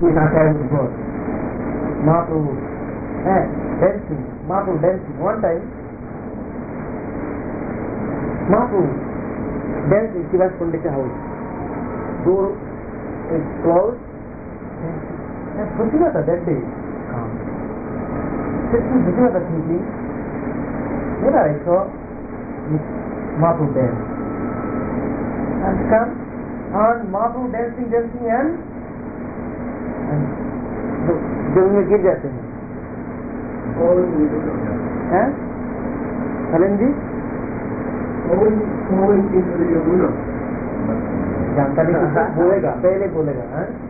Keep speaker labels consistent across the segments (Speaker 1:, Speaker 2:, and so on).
Speaker 1: in our childhood God. Mahaprabhu dancing, Mahaprabhu dancing. One time, Mahaprabhu danced in Srivas Pandit's house. Door is closed. And Bhaktivinoda that day comes. Sitting Bhaktivinoda thinking, where I saw Mahaprabhu dance. And come, and Mahaprabhu dancing and जमीन में गिर जाते हैं. हलन जी जानता नहीं कुछ बोलेगा, पहले बोलेगा.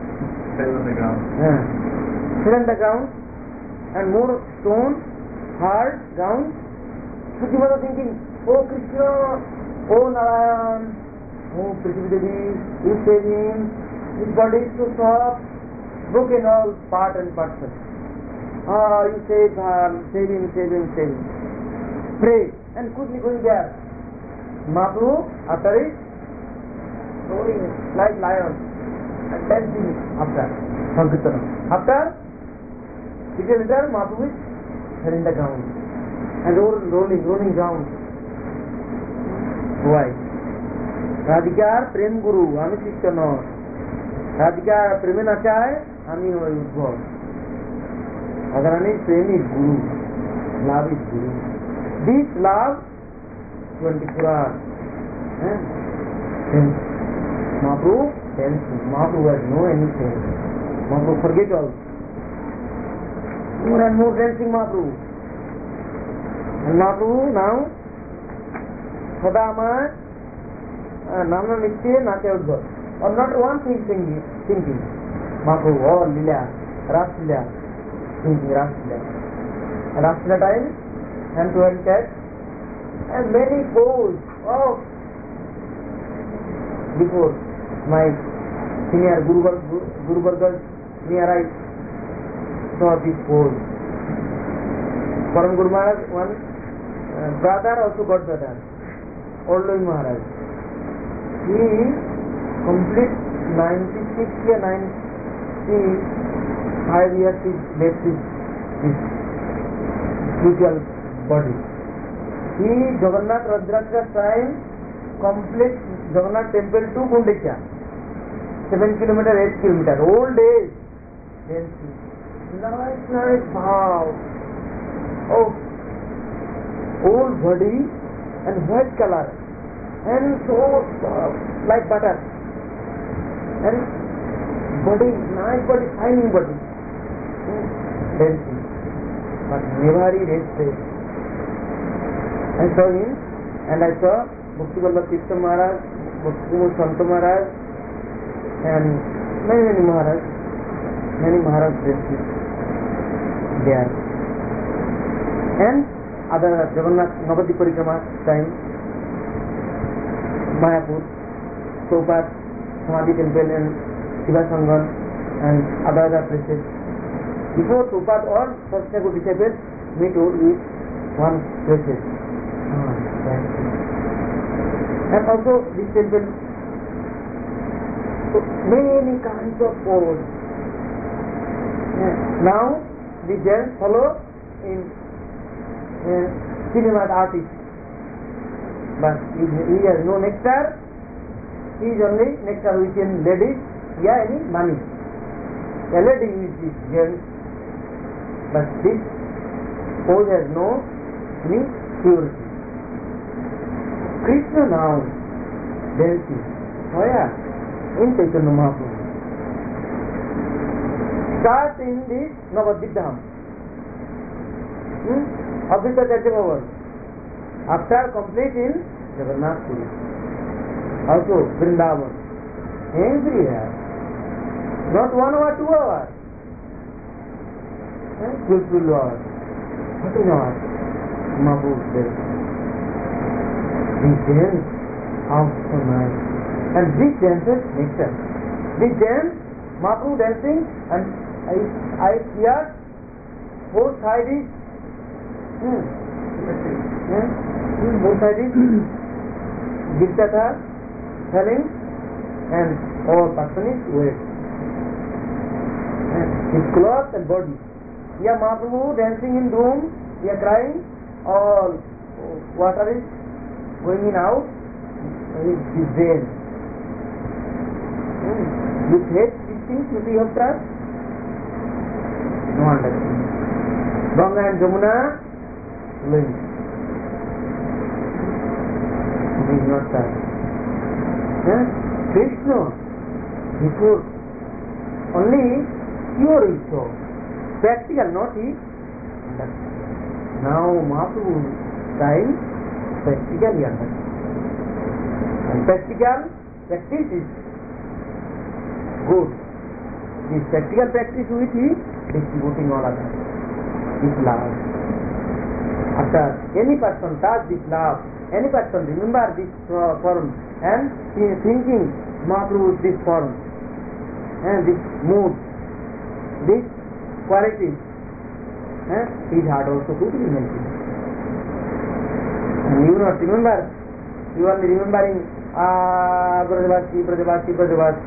Speaker 1: Sit on the ground and more stone, hard ground. Bhaktivinoda thinking, oh Krishna, oh Narayan, oh Prithvi Devi, you save him. His body is so soft, broken all part and parcel. You save him. Pray and quickly going there. Mahaprabhu after it, roaring like lion and dancing after Sankirtana. After, little later, Mahaprabhu is in the ground and rolling down. Why? Radhikar Prem Guru, Ami Shishya Nor. Radhikar Preme na chahe, Ami hoy Udbhav. Agarani Prem is Guru, love is Guru. This love 24 hours. Mahaprabhu dancing. Mahaprabhu has no anything. Mahaprabhu forget all. More and more dancing Mahaprabhu. And Mahaprabhu now Sadama Namna Nitya Natya Udbhav. Or not one thing thinking. Mahaprabhu, oh Lila, Raslila, thinking Raslila time, hand to hand catch, and many pose of before my senior Guru Vargas near I saw this pose. Param Guru Maharaj, one brother also got better. Old Maharaj. He complete 96 years, 95 years he left his spiritual body. He Jagannath Rudraksha time complete Jagannath temple to Gundikya. 7 kilometer, 8 kilometer. Old age. Nice wow. Oh, old body and white color and so like butter. And body, nice body, shining body. Dancing. But never he rested. I saw him and I saw Bhakti Vallabh Tirtha Maharaj, Bhakti Kumar Santa Maharaj and many Maharaj dancing there. And other Jagannath Navadvip Parikrama time, Mayapur, Prabhupada Samadhi Temple and Shiva Sangam and other places. Before Prabhupada all first good disciples meet with one places. And also this temple, so many kinds of pose. Now the dance follow in cinema artist. But he has no nectar. He is only nectar with ladies. Any money. A lady is this dance. But this pose has no any purity. Krishna now dancing. Where? In Chaitanya Mahaprabhu. Start in the Navadvip Dham. Abhita Chaitanya. After complete in Jagannath Puri. Also Vrindavan. Everywhere. Not 1 hour, 2 hours. 12 hours. 13 hours. Mahaprabhu dancing. This dance, how so nice. And this dance is nectar. This dance, Mahaprabhu dancing, and I hear both sides both sides Gittatha, telling, and all person is wet. his clothes and body. Yeah, Mahaprabhu dancing in room, yeah, crying, all water is going in out, his vein. You hate these things, you have trust? No understanding. Ganga and Jamuna, flowing. He is not trust. Krishna, before only pure is so. Practical, not he. Now Mahaprabhu time, practically understand. And practical practice is good. This practical practice with he distributing all others. This love. After any person touch this love, any person remember this form and thinking Mahaprabhu this form and this mood, this quality, his heart also could be melting. And you not remember, you only remembering Brajavasi, Brajavasi, Brajavasi.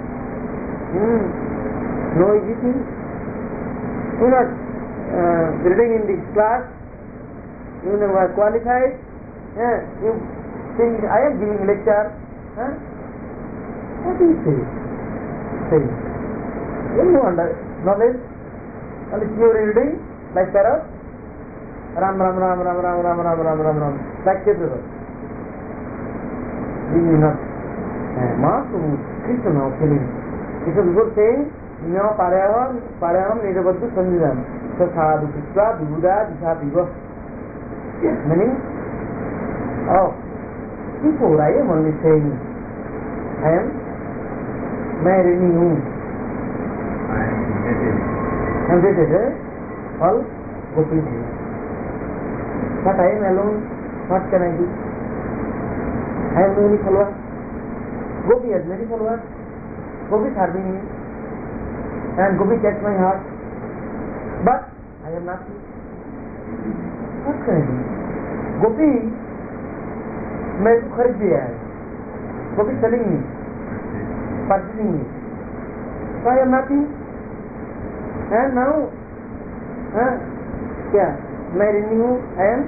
Speaker 1: No easy thing. You not reading in this class, you never qualified, you think I am giving lecture. What do you say? Say. You know knowledge, only pure reading, like parrot. Ram Ram Ram Ram Ram Ram Ram Ram Ram Ram, like Ketra. This is not Mahaprabhu, Krishna now feeling. Because before saying, now Parayam Nirabadhu Sanjidam, Sadhu Krishna, Vibuddha, Disha Piva. Meaning, before I am only saying, I am marrying you. I am dated, all gopis. But I am alone, what can I do? I have many followers. Gopi has many followers. Gopi is serving me. And Gopi gets my heart. But I am nothing. What can I do? Gopi, मेरे को खरीद दिया है. Gopi selling me, purchasing me. So I am nothing. And now, क्या? मैं renew, I am?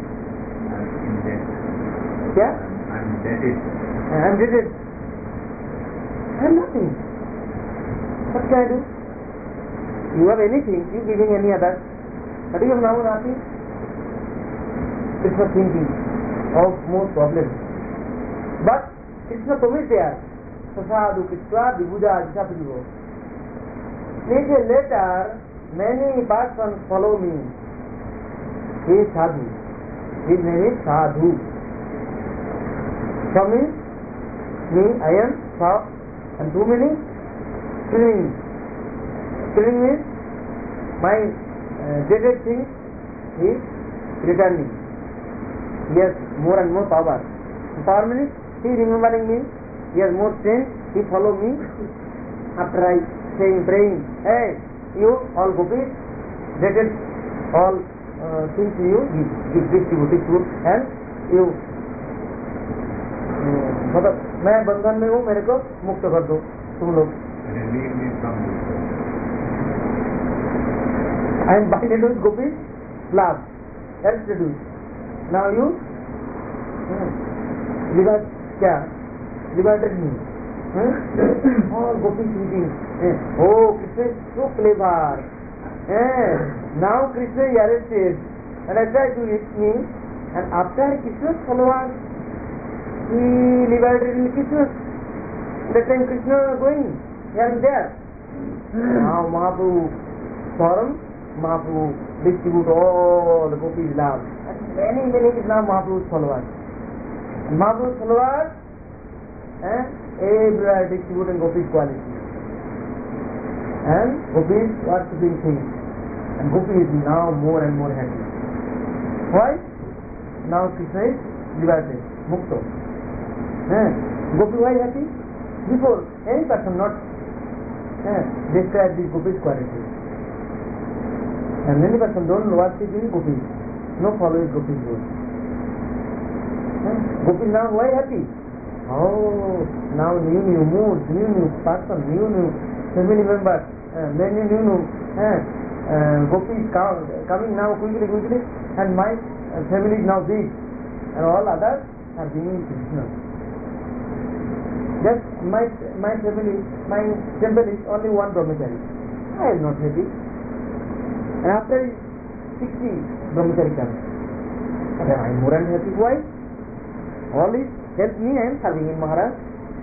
Speaker 1: क्या? I am indebted. I am nothing. What can I do? You have anything, you giving any other. But you have now nothing. Krishna thinking of more problems. But Krishna promised there. Sadhu Krishna, Vibuddha, Disha. Later, many persons follow me. He is Sadhu. His name is Sadhu. From me, I am Sa, and too many killing. Killing means my dead thing is returning. He has more and more power. Power means he remembering me. He has more strength. He follow me. After I saying, praying, hey, you all gopis, dead all things to you, distribute, and you. मतलब मैं बंधन में हूँ, मेरे को मुक्त कर दो तुम लोग. I am binded with gopis, love, else to do. Now you liberated me. All gopis thinking, oh, Krishna is so clever. Now Krishna is arrested, and I try to reach me, and after Krishna's followers, he liberated in Krishna. That time Krishna going here and there. Now Mahaprabhu forum, Mahaprabhu distribute all the gopis' love. And many is now Mahaprabhu's followers. And Mahaprabhu's followers, everywhere distributing gopis' quality. And gopis worshipping things. And Gopi is now more and more happy. Why? Now Krishna is liberated, mukto. Gopi why happy? Before, any person not describe this Gopi's quality. And many person don't worship in Gopi. No following Gopi's rule. Gopi now why happy? Oh, now new moods, new person, new family members, many new gopis coming now quickly, and my family is now big, and all others are being Krishna. Just my family, my temple is only one brahmachari. I am not happy. And after 60 brahmachari comes, I am more unhappy. Why? All is help me, I am serving in Maharaj.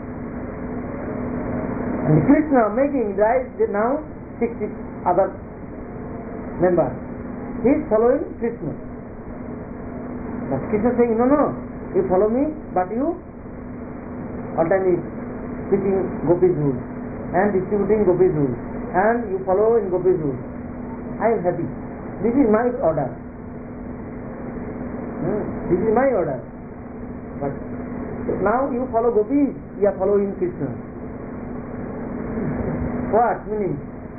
Speaker 1: And Krishna making right now 60 other members. He is following Krishna. But Krishna saying, no, you follow me, but you alternate teaching Gopi's rules and distributing Gopi's rules, and you follow in Gopi's rules. I am happy. This is my order. This is my order. But now you follow Gopis, you are following Krishna. What meaning?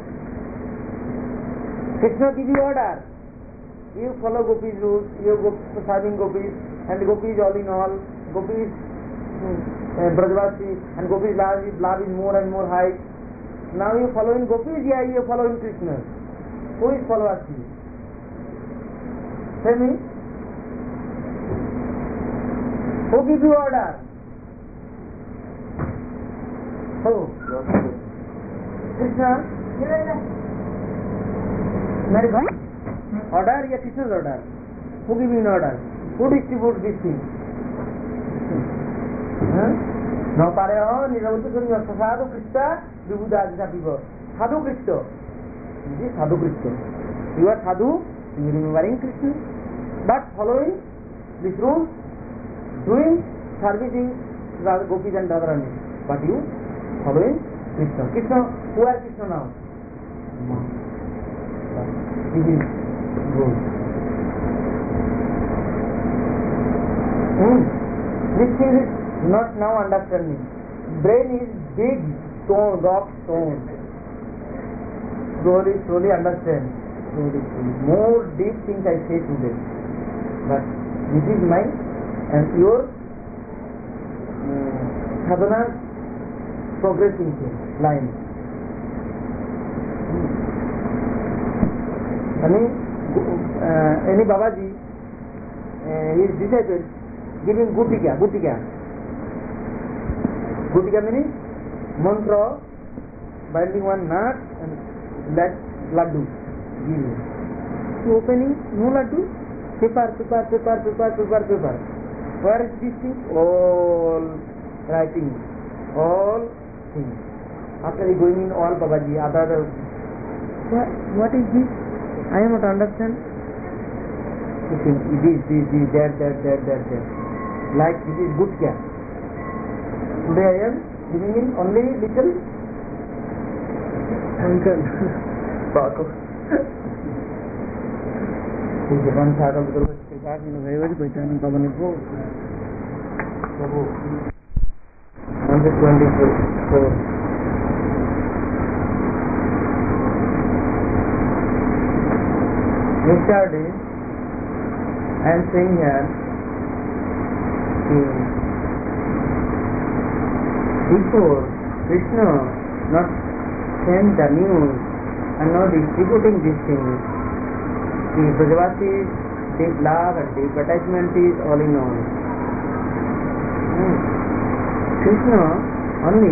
Speaker 1: Krishna gives you order. You follow Gopis rules, you go serving Gopis, and Gopis all in all, Gopis Brajvasi, and Gopis love is more and more high. Now you following Gopis, yeah, you are following Krishna. Who is followers you? Tell me. Who gives you order? Who? Krishna? Order? Yeah, Krishna's order. Who gives you an order? Who distributes this thing? No pareho, niravutu sunyo, sadhu Krishna, vibhuda people. Sadhu Krishna. This is sadhu Krishna. You are sadhu, you are remembering Krishna, but following this rule, doing, servicing Gopis and Radharani. But you following Krishna. Krishna, who are Krishna now? This is good. This thing is not now understanding. Brain is big stone, rock stone. Slowly understand. Slowly. More deep things I say today. But this is my and your sadhana progressing line. Any Babaji, his disciples giving Gutika. Gutika meaning mantra, binding one nut and that laddu. So opening, no laddu, paper. Where is this thing? All writing, all things. After he going in all Babaji, other. What is this? I am not understand. This, there. Like this is good care. Today I am giving in only little. Uncle. Paco. Japan Saga betul betul ini very very pehचान kapan itu? 124. Yesterday, I am saying here, before Krishna not send the news and not distributing these things, the Brajavasis, deep love and deep attachment is all in all. Krishna only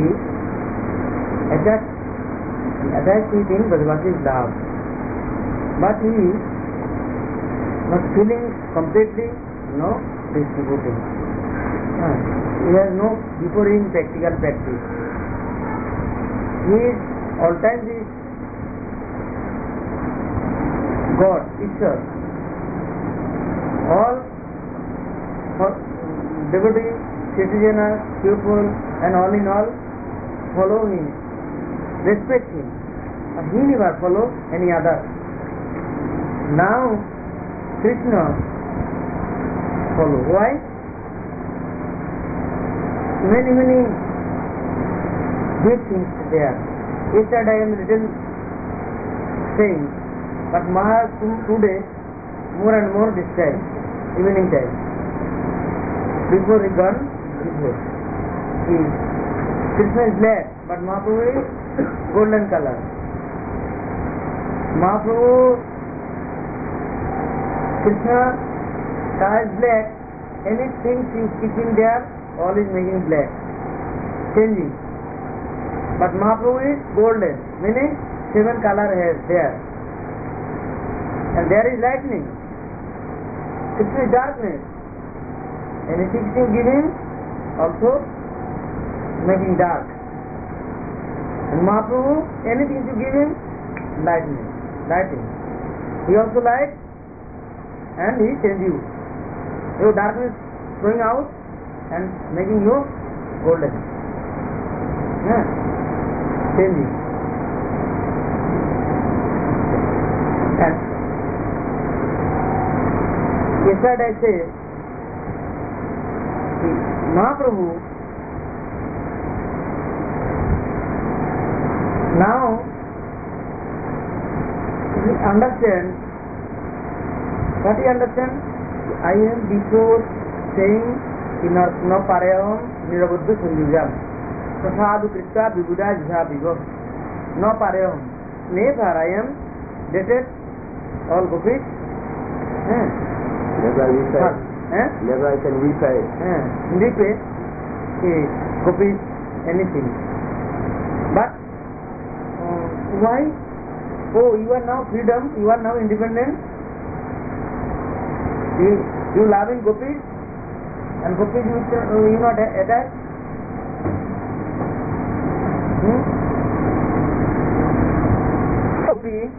Speaker 1: attached it in Brajavasis love, but he is not feeling completely, no distributing. He has no before in practical practice. He is all time is God, Ishwar. All devotees, citizens, people, and all in all follow him, respect him. But he never follow any other. Now Krishna follow. Why? Many deep things there. Yesterday I am little saying, but Maharaj today more and more this time, evening time. Before he gone, Krishna is black, but Mahaprabhu is golden color. Mahaprabhu, Krishna sky is black, anything is keeping there, all is making black, changing. But Mahaprabhu is golden, meaning 7 color has there. And there is lightning. Krishna is darkness. Anything you give him, also making dark. And Mahaprabhu, anything you give him, lighting. He also light and he change you. Your darkness going out and making you golden. Changing. And yesterday I say, Mahaprabhu now he understand. What he understand? I am before saying in no parayam nirabuddha sanjujam prasadu krishna vibhuda jha vigo no parayam never I am dated all gopis.
Speaker 2: Never I can repay.
Speaker 1: Repay gopis anything. But why? Oh, you are now freedom, you are now independent. You loving gopis and gopis you not attached. Gopi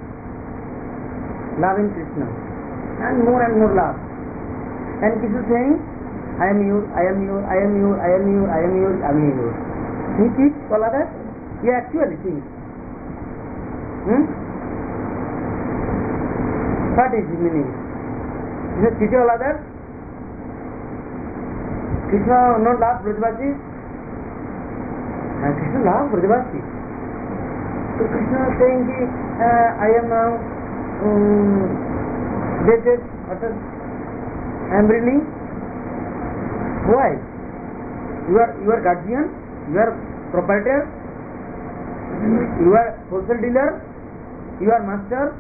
Speaker 1: loving Krishna and more love. And Krishna saying, I am yours, I am yours, I am yours, I am yours, I am yours, I am yours. He keeps all other. He actually thinks. What is the meaning? Is it cheating all others? Krishna not love Brajavasi? And Krishna love Brajavasi. So Krishna is saying, I am now dated, I am reading. Why? You are guardian, you are proprietor, you are wholesale dealer, you are master,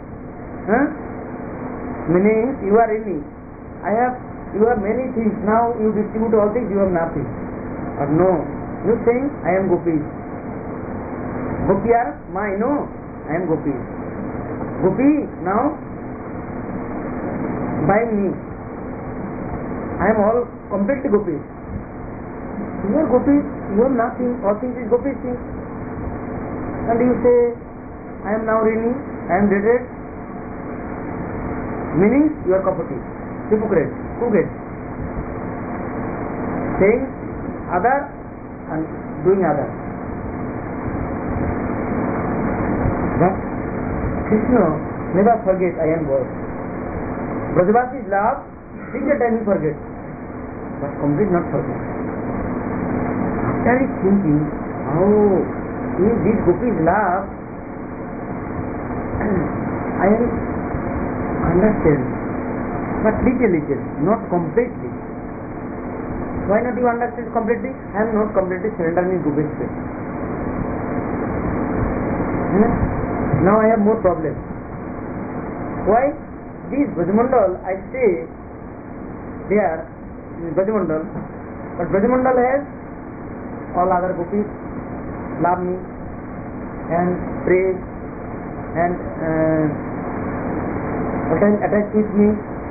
Speaker 1: meaning you are any. You have many things, now you distribute all things, you have nothing. But no, you saying, I am Gopi. Gopi are mine, no, I am Gopi. Gopi now by me. I am all completely Gopi. You are Gopi, you have nothing, all things is Gopi thing. And you say, I am now reigning, I am dated, meaning you are cooperative, hypocrite, crooked. Saying other and doing other. But Krishna never forget I am God. Brajavasi is love, think that time he forget, but complete not forget. After he thinking, oh, if this Gopi is love, I am understand, but little, not completely. Why not you understand completely? I am not completely surrendered in Gopi's faith. Now I have more problems. Why? This Brajamandal, I stay there in Brajamandal, but Brajamandal has all other Gopis love me and praise and attach with me.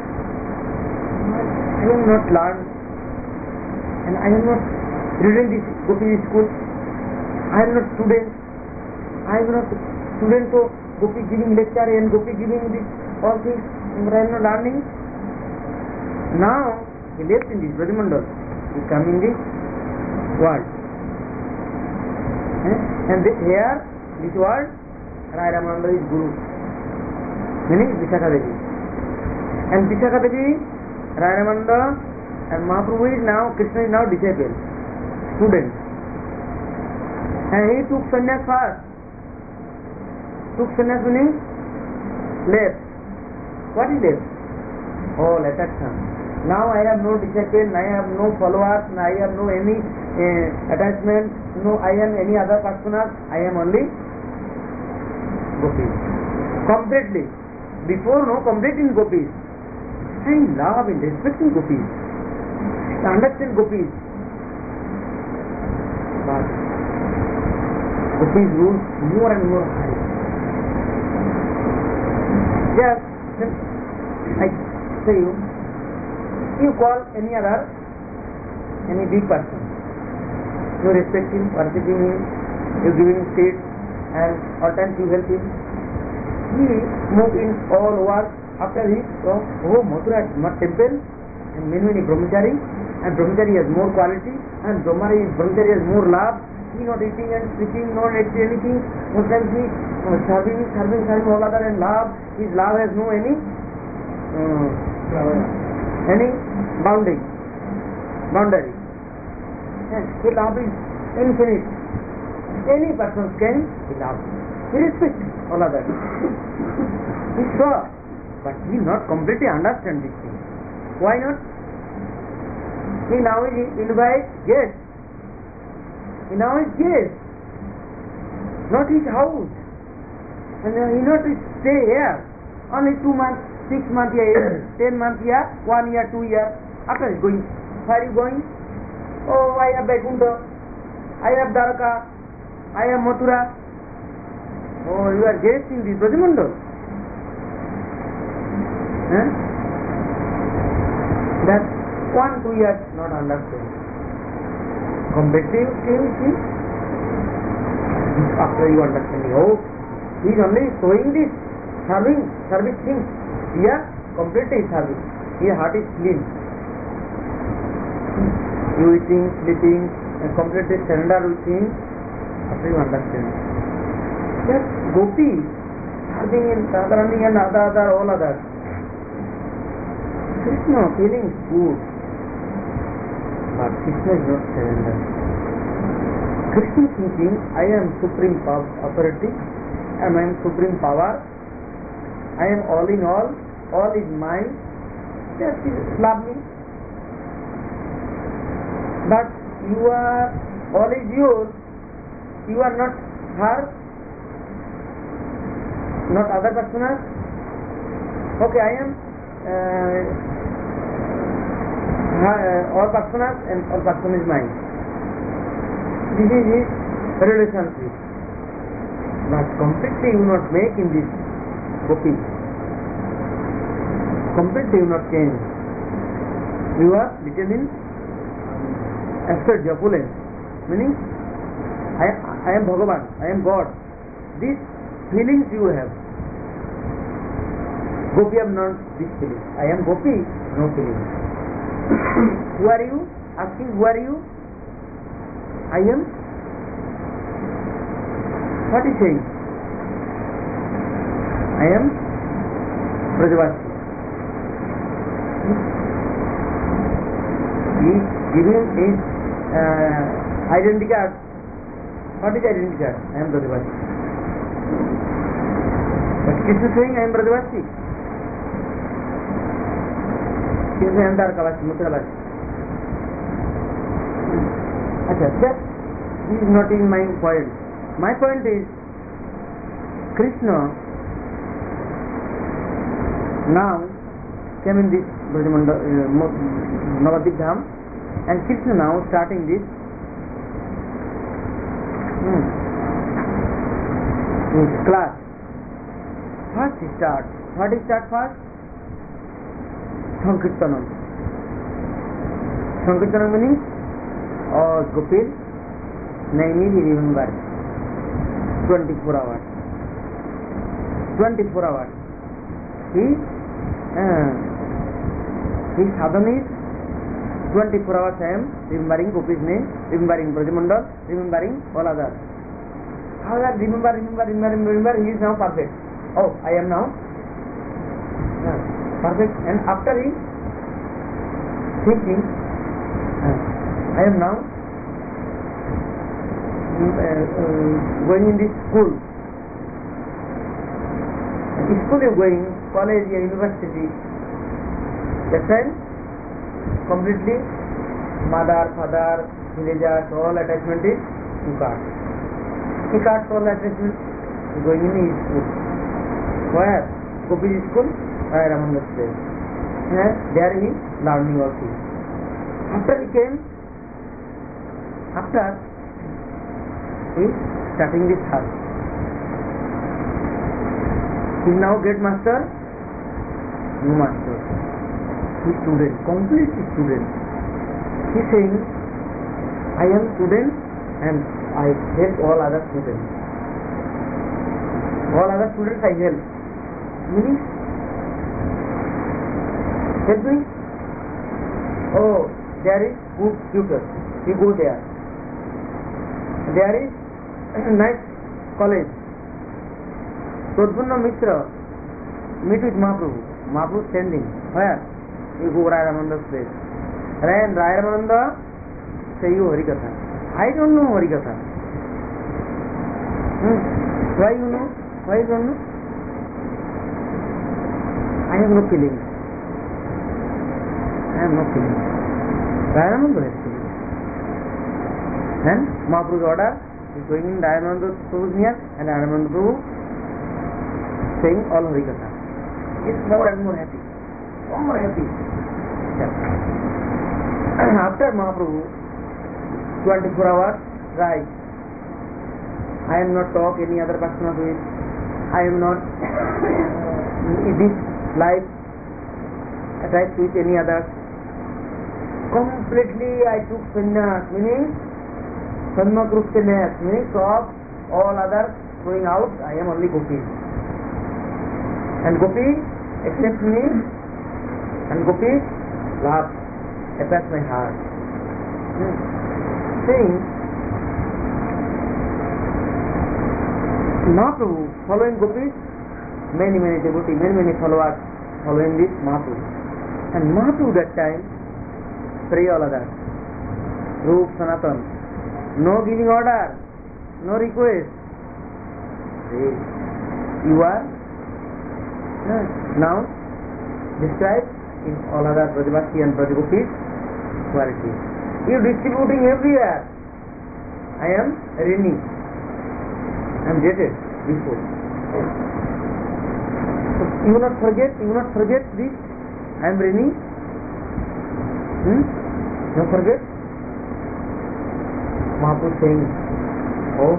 Speaker 1: I am not learned and I am not reading this Gopi school. I am not student. I am not student of Gopi giving lecture and Gopi giving this all things, but I am not learning. Now he left in this Brajamandal, he come in this world. And here, this world, Rai Ramananda is Guru, meaning Vishakha Devi. And Vishakha Devi, Rai Ramananda and Mahaprabhu is now, Krishna is now disciple, student. And he took sannyas first. Took sannyas meaning left. What is left? All attraction. Now I have no disciple, I have no followers, I have no any attachment, no I am any other personal, I am only Gopi. completely. Before, no, complete in gopis. And love and respecting gopis. Understand gopis. But gopis rule more and more high. Yes, I say you call any big person. You respect him, worshipping him, you giving him seeds, and all times you help him. He moved in all over. After he Mathura temple and many brahmachari, and brahmachari has more quality, and brahmachari has more love. He not eating and sleeping, not eating anything. Most times he serving all other and love. His love has no any boundary. And his love is infinite. Any person can be loved. He respects all others. He's sure, but he not completely understand this thing. Why not? He now invite guests. He now is guest, not his house. And he not stay here only 2 months, 6 months here, 10 months here, 1 year, 2 years. After he's going, where are you going? Oh, I have Vaikuntha, I have Dwarka, I have Mathura. Oh, you are guest in this Brajamandal. That 1-2 years not understand. Competitive thing. After you understanding, oh, he is only showing this service thing. Here, completely service. Here, heart is clean. You eating, sleeping, and completely surrender with him. After you understand. That gopi, serving in Radharani and other, all others. Krishna feeling good. But Krishna is not surrender. Krishna thinking, I am supreme authority, and I am supreme power, I am all in all is mine, just love me. But you are, all is yours, you are not her, not other personas. Okay, I am all personas and all person is mine. This is his relationship. But completely you not make in this gopi. Completely you not change. You are little in aspect opulence. Meaning, I am Bhagavan, I am God. These feelings you have. Gopi have not this feeling. I am Gopi, no feeling. Who are you? Asking who are you? I am. What is saying? I am Brajavasi. He is giving his identity card. What is identity card? I am Brajavasi. But Krishna saying I am Brajavasi. Krishna I am Dwarkavasi, Mathuravasi. That is not in my point. My point is Krishna now came in this Navadvip Dham, and Krishna now starting this class. First he starts. What is start first? Sankirtanam. Sankirtanam meaning Gopil namely he remembers 24 hours. 24 hours. His sadhana is 24 hours I am remembering Gopi's name, remembering Brajamandal, remembering all others. How that remember, he is now perfect. Oh, I am now perfect. And after he thinking, I am now going in this school. School you going, college, university. That time, completely, mother, father, villagers, all attachment is you cut. He cuts all attachment, going in his school. Where? Gopi school, Ramananda place. There he is learning also. After he came, he is starting this house. He is now great master, no master. He is student, completely student. He is saying, I am student and I help all other students. All other students I help. Meaning, help me. Oh, there is good tutor. You go there. There is nice college. Pradhunna Mitra meet with Mahaprabhu. Mahaprabhu standing. Where? You go Rai Ramananda's place. And Rai Ramananda say you Harikatha. I don't know Harikatha. Why you know? Why you don't know? I have no feeling. I have no feeling. Rai Ramananda has feeling. And Mahaprabhu's order is going in Rai Ramananda Prabhu's near, and Rai Ramananda Prabhu saying all Harikatha. He is more and more happy. More happy. After Mahaprabhu, 24 hours, right. I am not talk any other person of it. I am not this life attached with any other. Completely I took sannyas, meaning Sanmak Rup sannyas, meaning of all others going out, I am only Gopi. And Gopi accepts me, and Gopi laughs, attacks my heart. Saying, Mahaprabhu following Gopis, many devotees, many followers following this Mahaprabhu. And Mahaprabhu that time pray all others. Rup Sanatan, no giving order, no request. Say, you are now described in all other Brajavasi and Brajagopis quality. You distributing everywhere. I am reigning. I am dated before. So you will not forget this. I am reigning. Don't forget. Mahaprabhu saying, oh,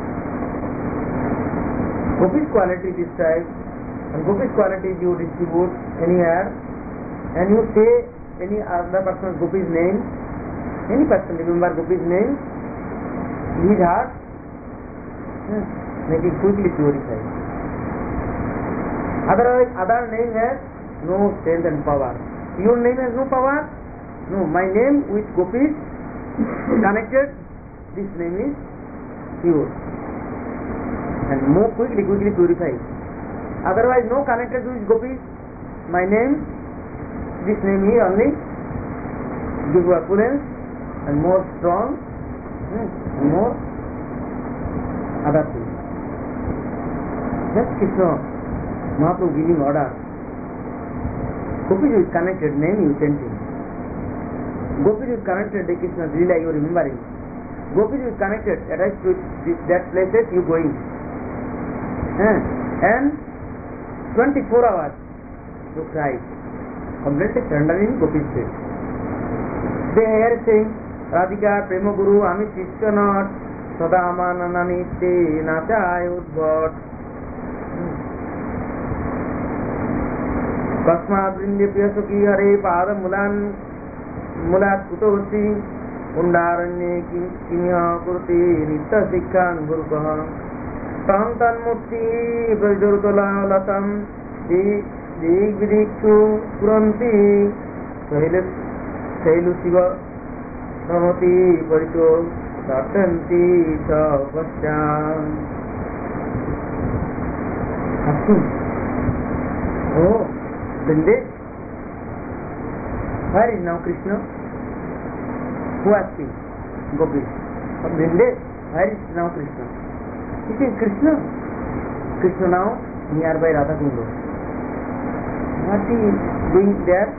Speaker 1: Gopi's quality described, and Gopi's quality you distribute anywhere, and you say any other person's Gopi's name, any person remember Gopi's name, his heart, make it quickly purified. Otherwise, other name has no strength and power. Your name has no power? No, my name with Gopis connected, this name is pure. And more quickly purified. Otherwise, no connected with Gopis, my name, this name is only give you opulence and more strong and more other things. Just Krishna, Mahaprabhu giving order. Gopis is connected, name you sent him. Gopis is connected, Krishna, Leela you remembering. Gopis is connected, attached to that places you going. And 24 hours to cry. Completely surrendering Gopis face. They hear saying, Radhika, Prema Guru, Ami Shishya not, Sada Amananani Te Nachay Udbhat. Kasma Brinde Piyasuki Hare Pada Mulat Kutosi Undaranye Kimya Kurti Nitya Sikhan Gurukaha Tantan Murti Brajurtala Latam Dig Vidikchu Puranti Sailu Siva Ramati Paricho Satanti Savasya. Asking, oh, Brinde, where is now Krishna? Who asking? Gopi. Brinde, where is now Krishna? He says, Krishna. Krishna now nearby Radha Kunda. What he is doing there?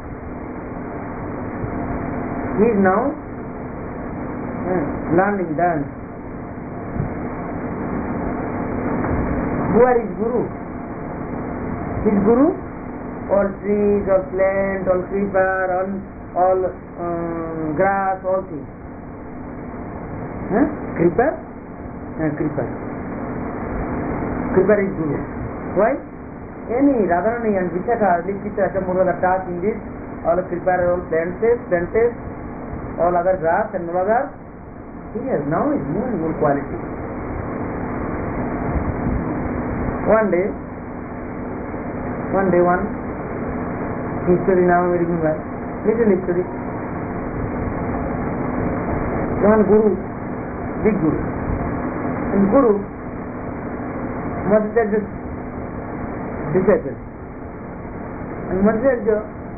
Speaker 1: He is now learning dance. Who are his Guru? His guru, all trees, all plant, all creeper, all grass, all things. Creeper? Creeper. Creeper is guru. Why? Any Radharani and Vishaka, Likita, Chamurada touch in this, all creeper, all plants, all other grass and all other. Here, now is more and more quality. One day, one history now I remember, little history. One guru, big guru, and guru Madhacharya's disciple, and Madhacharya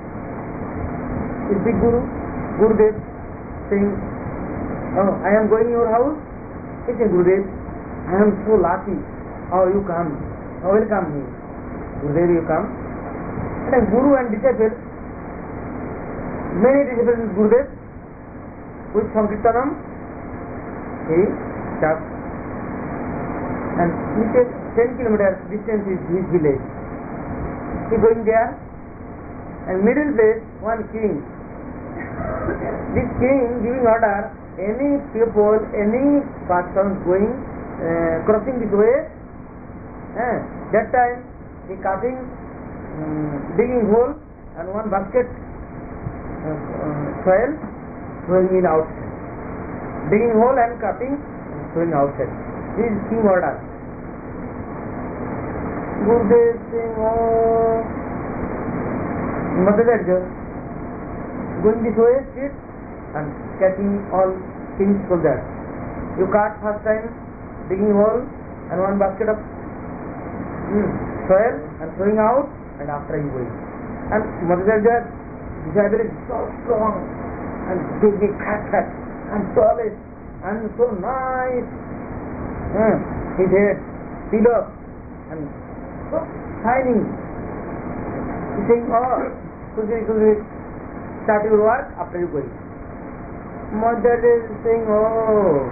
Speaker 1: is big guru, Gurudev, saying, "Oh, I am going your house." He said, "Gurudev, I am so lucky. Oh, you come. Oh, welcome me. Gurudev, you come." And a guru and disciple, many disciples in Gurudev, with Sankirtanam, he stopped. And he said 10 kilometers distance is his village. He going there, and middle place, one king. This king giving order, any people, any person going, crossing this way, that time he cutting, digging hole and one basket soil, throwing in outside. Digging hole and cutting, throwing outside. This is king order. Gurudev saying, "Oh, Madhacharya, going this way, street, and catching all things from there. You cut first time, digging hole, and one basket of soil, and throwing out, and after you going." And Madhacharya, disciple is so strong, and big, fat, and tallest, and so nice. His head, pillow, and so shining. He's saying, "Oh, Kuzri, start your work after you going." Mother is saying, "Oh,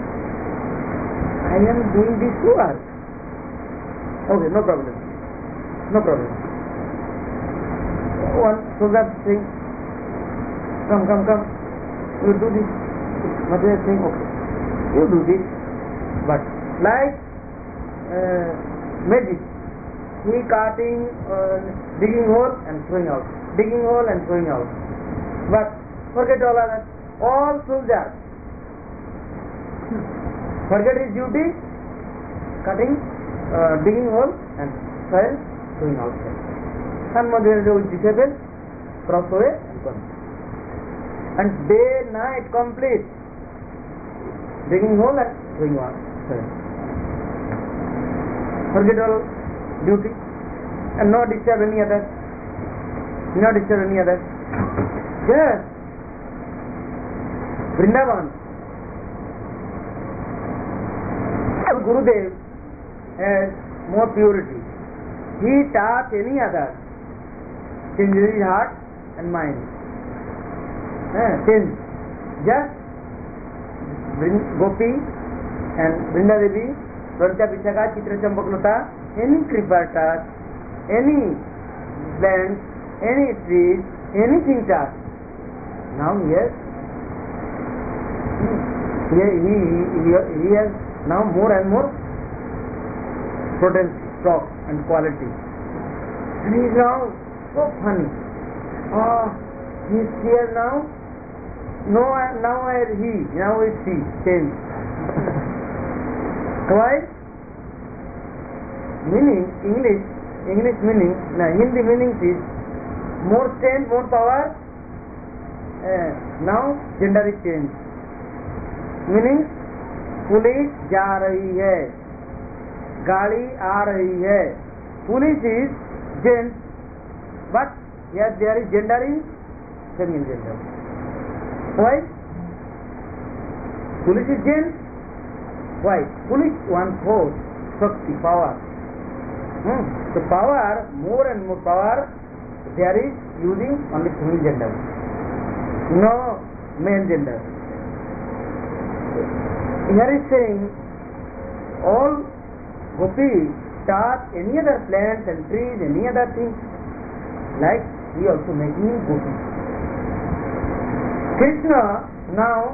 Speaker 1: I am doing this work. Okay, no problem. One soldier saying, come, you do this." Mother is saying, "Okay, you do this, but like magic, he cutting, digging hole and throwing out, digging hole and throwing out. But forget all of that. All soldiers forget his duty, cutting, digging hole and soil, throwing outside. And Mother with disciple cross away and come. And day, night complete, digging hole and throwing out soil. Forget all duty and not disturb any other. Yes, Vrindavan. Gurudev has more purity. He taught any other, changes his heart and mind. Change. Just Gopi and Vrinda Devi, Radha Vishaka, Chitra Champaklata, any creeper touch, any plant, any trees, anything touch. Now yes, he has now more and more potency, stock and quality. And he is now so funny. He is here now. Now is she, change. Why? Meaning, English meaning, Hindi meaning is more strength, more power. Now gender is changed. Meaning, police जा रही है, गाड़ी आ रही है. Police is gent, but yes, there is gender in feminine gender. Why? Police is gent. Why? Police one force, Shakti, power. So power, more and more power, there is using only feminine gender, no male gender. Here is saying all gopis touch any other plants and trees, any other thing, like he also making him gopi. Krishna now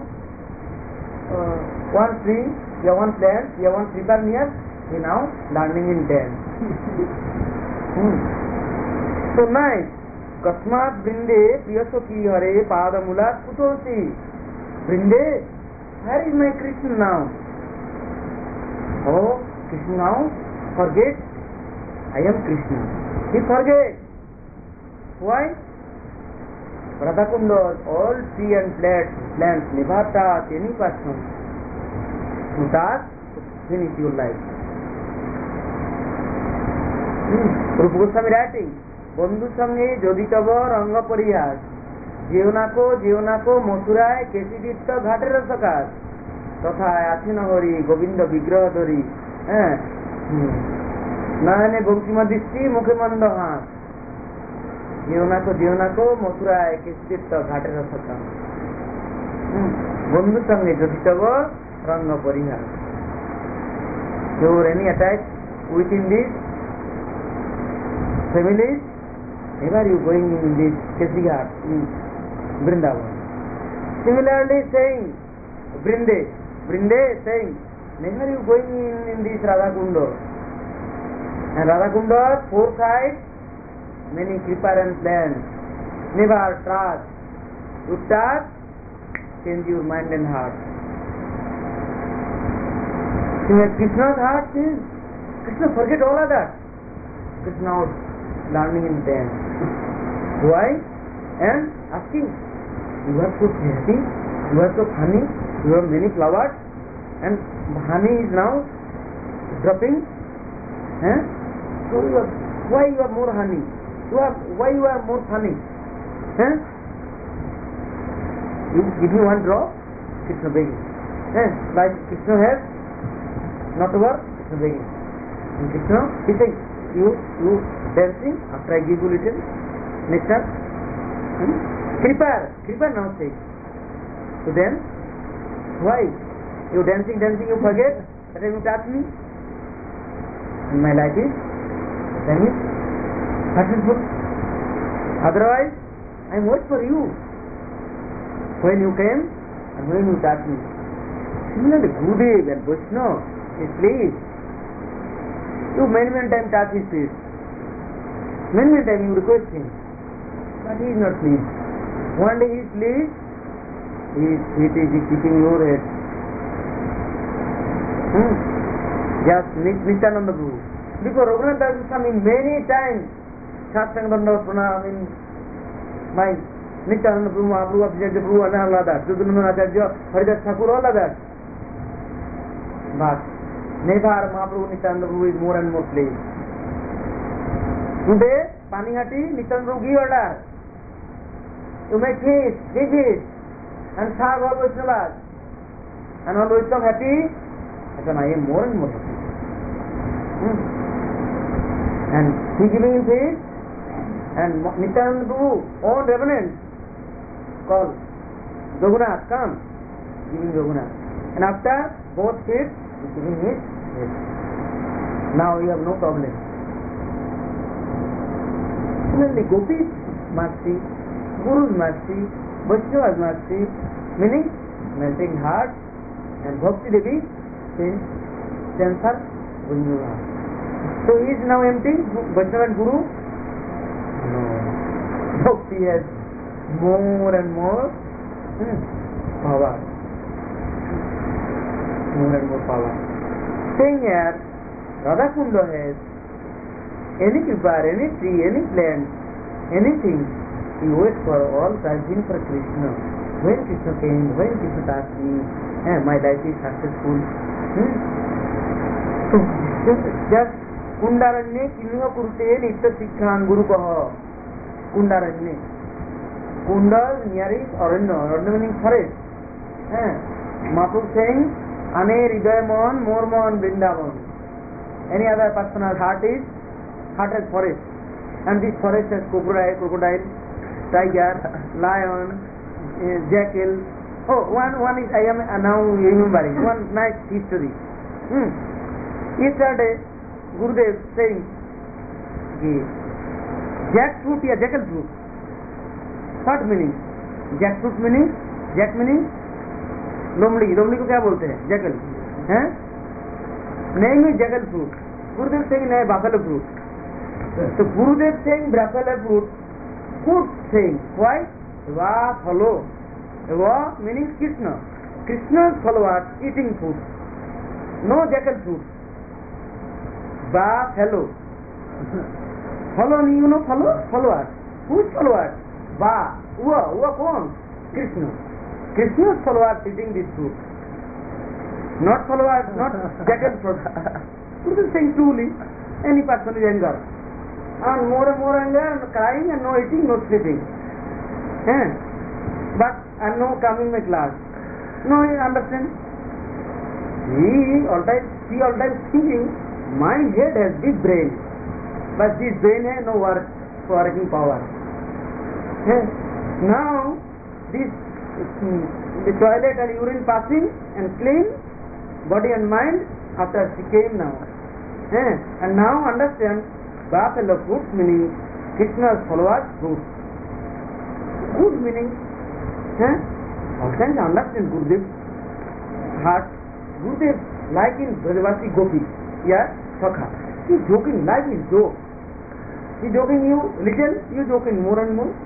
Speaker 1: one tree, one plant, one creeper near, he now learning in dance. So nice. Kasmat Brinde Priyasoki Hare Padamula Kutosi. Brinde, where is my Krishna now? Oh, Krishna now forget, I am Krishna. He forget. Why? Radhakunda, all tree and plants, never touch any person. To touch, finish your life. Rupa Goswami writing, বন্ধু সঙ্গে যদি তব রঙ্গ পরিহাস জীবনাকো মথুরায় কেশিদীপ্ত ঘাটের সকাশ তথা আছে নহরি গোবিন্দ বিগ্রহ ধরি নয়নে বঙ্কিম দৃষ্টি মুখে মন্দ হাস জীবনাকো মথুরায় কেশিদীপ্ত ঘাটের সকাশ বন্ধু সঙ্গে যদি তব রঙ্গ পরিহাস your any attack within this families. Never you going in this Kesighat in Vrindavan. Similarly saying, Brinde saying, never you going in this Radhakundo. And Radhakundo, four sides, many creeper and plants. Never touch. You touch, change your mind and heart. So Krishna's heart is, Krishna forget all of that. Krishna learning in dance. Why? And asking, you are so happy, you are so funny, you have many flowers, and honey is now dropping. So why you are more honey? Why you are more funny? You give me one drop, Krishna begging. Like Krishna has not over, Krishna begging. And Krishna, he saying, you dancing after I give you little nectar. Creeper now say. So then, why? You dancing, you forget that you touch me. And my life is successful. Otherwise, I am wait for you. When you came and when you touch me. Similarly, Gurudev and Vaishnava is pleased. You many times touch his feet. Many times you request him. But he is not pleased. One day he is pleased, his feet is keeping your head. Just Nityananda Prabhu. Because Raghunath Das Goswami many times Satsang Dandava Pranam in my Nityananda Prabhu, Mahaprabhu, Abhijayya Prabhu, and all that. Jyotirindra Acharya, Haridas Thakur, all of that. But never Mahaprabhu Nityananda Prabhu is more and more pleased. Today, Panihati, Nityananda Prabhu give order. You make feast, big feast, and serve all Vaishnavas. And all Vaishnavas happy, then I am more and more happy. And he giving him feast, and Nityananda Prabhu, own revenant, call Raghunath, come, giving Raghunath. And after both feet, giving his head. Now you have no problem. Similarly, Gopi's mercy, Guru's mercy, Vaishnava's mercy, meaning melting heart, and Bhakti Devi sends her Gunjura. So he is now empty, Vaishnava and Guru? No. Bhakti has more and more power. More and more power. Saying here, Radhakunda has any creeper, any tree, any plant, anything, he waits for all searching for Krishna. When Krishna came, when Krishna touched me, my life is successful. So just Kundaranye Kinha Kurte Nitya Sikhan Guru Paha. Kundaranye. Kunda nearest Aranya meaning forest. Mahaprabhu saying, Ane Hridayamon, Mormon, Vrindavan. Any other person's heart has forest. And this forest has crocodile, tiger, lion, jackal. Oh, one is, I am now remembering, one nice history. Yesterday, Gurudev saying, jackfruit या jackal fruit. What meaning? Jackfruit meaning? Jack meaning? लोमड़ी. लोमड़ी को क्या बोलते हैं? Jackal. हैं? Name is jackal fruit. Gurudev saying नहीं buffalo fruit. So Gurudev saying buffalo fruit. Good saying. Why? Va follow. Va meaning Krishna. Krishna's followers eating food. No jackal fruit. Va fellow. Follow me, you know follow? Followers. Whose followers? Va. Ua कौन? Krishna. Krishna's followers eating this fruit. Not followers, not jackal fruit. This is saying truly, any person is anger. And more anger, and crying and no eating, no sleeping. But and no coming my class. No, you understand? She all time thinking, my head has big brain. But this brain has no working power. Now, the toilet and urine passing and clean, body and mind, after she came now. And now understand, buffalo fruit meaning Krishna's followers fruit. Good meaning. All times understand Gurudev's heart. Gurudev like in Brajavasi Gopi. Yeah, Sakha. He's joking, life is joke. He's joking you little, you joking more and more.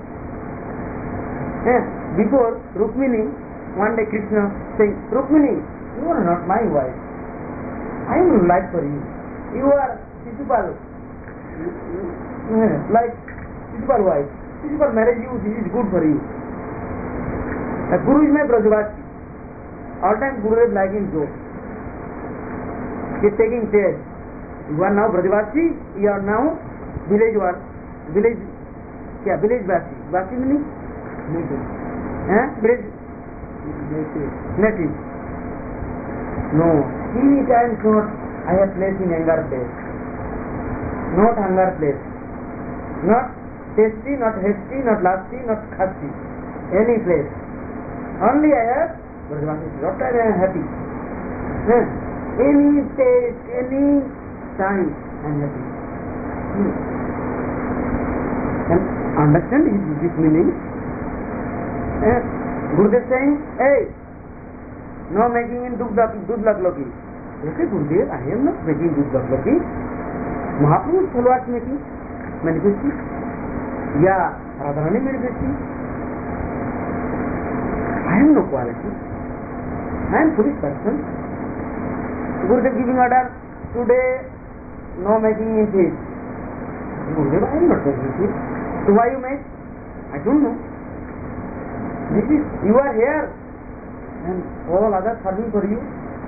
Speaker 1: Before Rukmini, one day Krishna saying, Rukmini, you are not my wife. I am like for you. You are Shishupal, like Shishupal wife. Shishupal marriage you, this is good for you. Guru is my Brajavasi. All time Guru is like in joke. He is taking care. You are now Brajavasi, you are now village Vasi. Vasi meaning? Native. Native. No. He can not. I have place in anger place. Not hunger place. Not tasty, not hasty, not lasty, not khasti. Any place. Only I have Brajavasi. After I am happy. Any state, any time I am happy. And understand this meaning? Gurudev saying, hey, no making in Dudlak Loki. Okay, Gurudev, I am not making Dudlak Loki. Mahaprabhu's followers making manifesting. Yeah, Radharani manifesting. I am no quality. I am foolish person. Gurudev giving order, today no making in fish. Gurudev, I am not making fish. So why you make? I don't know. This is, you are here and all others serving for you.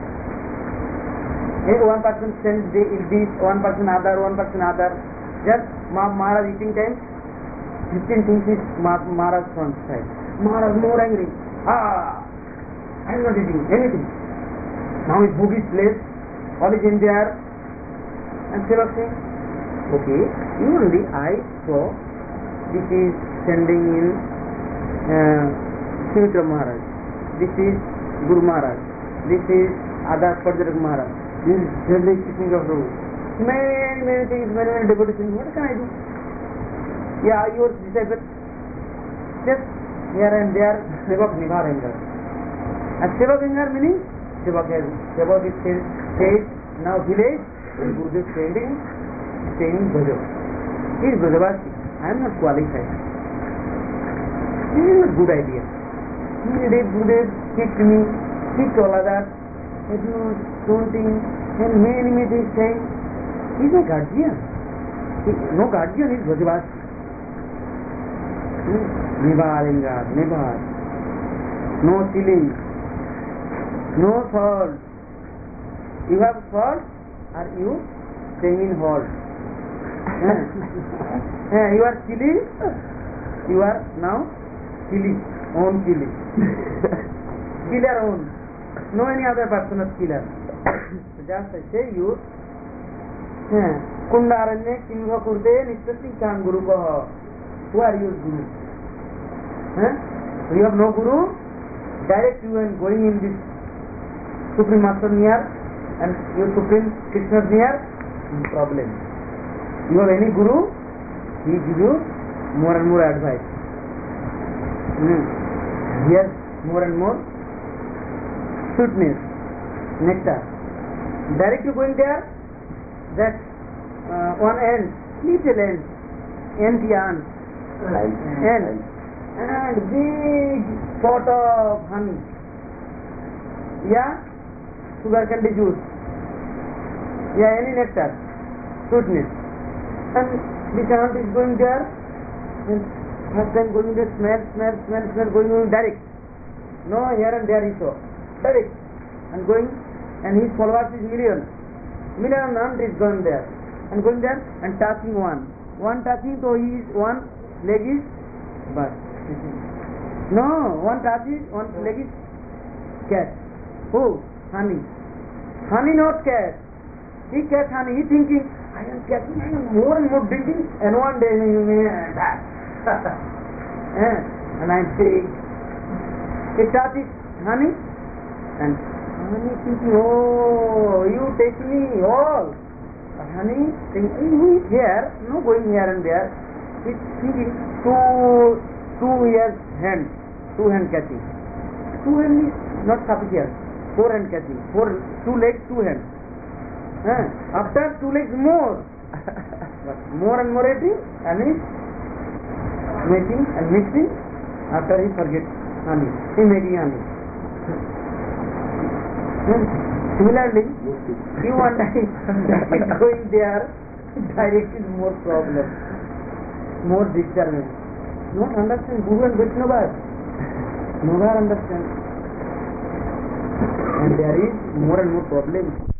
Speaker 1: One person sends this, one person other. Just Maharaj eating time, 15 things is Maharaj front side. Maharaj more angry. I am not eating anything. Now his book is placed, all is in there. And Seva saying, okay, only I saw this is sending in Sumitra Maharaj, this is Guru Maharaj, this is Adar Parjarak Maharaj, this is Jadli Sitting of Prabhu. Many things, many devotees. What can I do? Yeah, your disciple. Just here and there, Sevak Nivar Hengar. And Sevak Hengar meaning Sevak is said now village, and Gurudev staying Brajav. He is Brajavasi. I am not qualified. This is a good idea. Gurudev kicked me, kicked all others, taunting, and many things saying. He is a guardian. No guardian is Brajavasi. Never. No stealing. No fault. You have fault, are you staying in hall? You are stealing. You are now killing. Own killing. Killer own. No any other person is killer. Just I say you. Kundaranya Kimha Kurde Nishati Kan Guru Kaha. Who are your Guru? You have no Guru? Direct you and going in this Supreme Master near and your Supreme Krishna near. problem. You have any guru, he gives you more and more advice. Here more and more sweetness, nectar. Directly going there, that one end, little end yarn, and big pot of honey. Yeah, sugar candy juice. Yeah, any nectar, sweetness. And this aunt is going there, and first time going there, smell, going direct. No, here and there he saw. Direct. And going, and his followers is million aunt is going there. And going there, and touching one touching, so his one leg is but. No, one touches, one leg is cat. Who? Honey. Honey, not cat. He catch honey, he thinking, I am catching, I am more and more drinking, and one day he may die. And I am saying, he touches honey, and honey thinking, oh, you take me all. Honey thinking, who is here? No going here and there. He thinking, two hand catching. Two hand is not sufficient. 4 hand catching. 2 legs, 2 hands. After 2 legs more. But more and more eating, and he making and mixing. After he forgets honey. He making honey. Similarly, you and I going there, direct is more problem, more disturbance. Not understand Guru and Vaishnava. Never understand. And there is more and more problems.